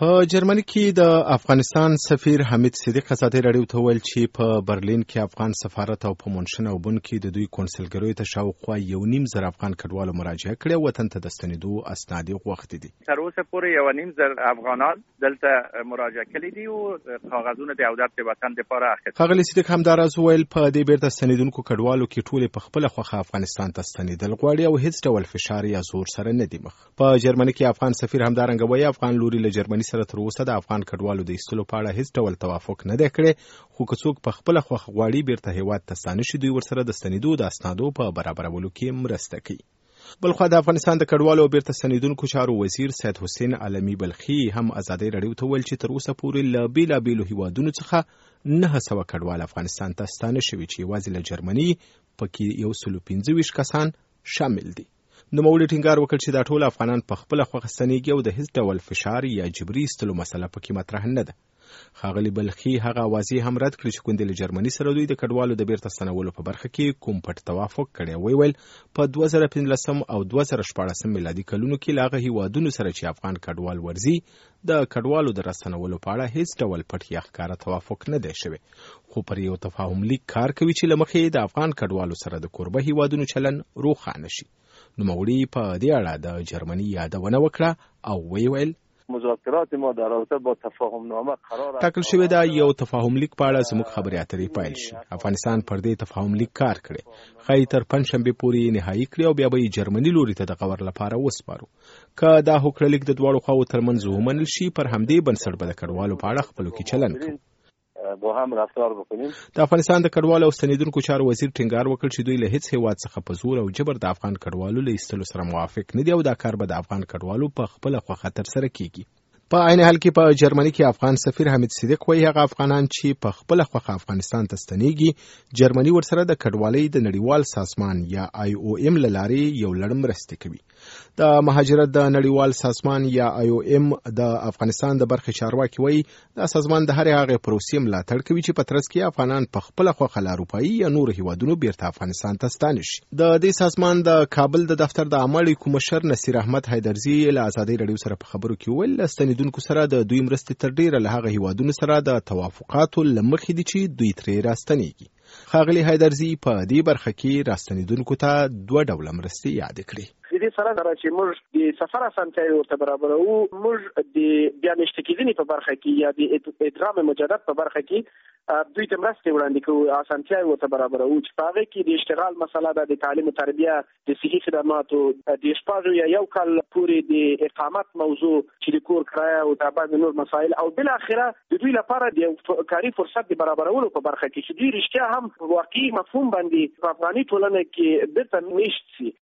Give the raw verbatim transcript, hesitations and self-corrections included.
په جرمني کې د افغانستان سفیر حمید صدیق ازادي راډیو ته وویل چې په برلین کې افغان سفارت او په مونشن او بن کې د دوی کونسلګریو ته شاوخوا یو نیم زر افغان کډوالو مراجعه کړې او وطن ته د ستنېدو اسناد یې غوښتي دي. تر اوسه پورې یو نیم زر افغانان دلته مراجعه کړي دي او کاغذونه د عودت په وطن لپاره اخیستل. ښاغلي صدیق همداراز وویل په دې بیرته ستنېدونکو کډوالو کې ټول په خپله خوښه افغانستان ته ستنېدل غواړي او هیڅ ډول فشار یا زور سره نه دي مخ. په جرمني کې افغان سفیر همدارنګه وایي افغان لوري له جرمني سره تر اوسه د افغان کډوالو د ایستلو په اړه هیڅ ډول توافق نه دی کړی، خو که څوک په خپله خوښه غواړي بیرته هیواد ته ستانه شي دوی ورسره د ستنېدو د اسنادو په برابرولو کې مرسته کوي. بلخوا د افغانستان د کډوالو او بیرته ستنېدونکو چارو وزیر سید حسین علمي بلخي هم ازادي راډیو ته وویل چې تر اوسه پورې له بېلابېلو هیوادونو څخه نهه سوه کډوال افغانستان ته ستانه شوي چې یوازې له جرمني پکې یو سلو پنځه ویشت کسان شامل دي. نوموړي ټینګار وکړ چې دا ټول افغانان په خپله خوښه ستنېږي او د هیڅ ډول فشار یا جبري ایستلو مسله پکې مطرح نه ده. ښاغلي بلخي هغه اوازې هم رد کړې چې کوندې له جرمني سره دوی د کډوالو د بیرته ستنولو په برخه کې کوم پټ توافق کړی. ویې ویل په دوه زره پنځلسم او دوه زره شپاړسم میلادي کلونو کې له هغه هیوادونو سره چې افغان کډوال ورځي د کډوالو د راستنولو په اړه هیڅ ډول پټ یا ښکاره توافق نه دی شوی، خو پر یو تفاهم لیک کار کوي چې له مخې د افغان کډوالو سره د کوربه هیوادونو چلن روښانه شي. نوموړي په دې اړه د جرمني یادونه وکړه او ویې ویل مذاکرات ما در رابطه با تفاهم نامه قرار ټاکل شوې ده یو تفاهم لیک په اړه زموږ خبرې اترې پیل شي. افغانستان پر دې تفاهم لیک کار کړی، ښایي تر پنجشنبې پورې نهایي کړي او بیا به یې جرمني لوري ته د غور لپاره وسپارو. که دا هوکړه لیک د دواړو خواو ترمنځ ومنل شي پر همدې بنسټ به د کډوالو په اړه خپلو کې چلن کوو. با هم رفتار بکنیم. د افغانستان د کډوالو او ستنېدونکو چارو وزیر ټینګار وکړ چې دوی له هیڅ هیواد څخه په زور او جبر د افغان کډوالو له ایستلو سره موافق نه دي او دا کار به د افغان کډوالو په خپله خوښه ترسره کیږي. په عین حال کې په جرمني کې افغان سفیر حمید صدیق وایي هغه افغانان چې په خپله خوښه افغانستان ته ستنېږي جرمني ورسره د کډوالۍ د نړیوال سازمان یا آی او ایم له لارې یو لړ مرستې کوي. د مهاجرت د نړیوال سازمان یا آی او ایم د افغانستان د برخې چارواکي وایي دا سازمان د هرې هغې پروسې ملاتړ کوي چې په ترڅ کې افغانان په خپله خوښه له اروپایي یا نورو هیوادونو بیرته افغانستان ته ستانه شي. د دې سازمان د کابل د دفتر د عامه اړیکو مشر نصیر احمد حیدرزي له ازادي راډیو سره په خبرو کې وویل له ستنېدونکو سره د دوی مرستې تر ډیره له هغه هیوادونو سره د توافقاتو له مخې دي چې دوی ترې راستنېږي. ښاغلي حیدرزي په دې برخه کې راستنېدونکو ته دوه ډوله مرستې یادې کړې. د دې سره سره چې موږ د سفر اسانتیاوې ورته برابروو، موږ د بیا نشته کېدنې په برخه کې یا د ادغام مجدد په برخه کې دوی ته مرستې وړاندې کوو، اسانتیاوې ورته برابروو چې په هغې کې د اشتغال مسله ده، د تعلیم و تربیه، د صحي خدماتو، د شپږ یا یو کال پورې د اقامت موضوع چې د کور کرایه او د بعضې نور مسایل، او بالاخره د دوی لپاره د کاري فرصت د برابرولو په برخه کې چې دوی رښتیا هم په واقعي مفهوم باندې په افغاني ټولنه کې بیرته میشت شي.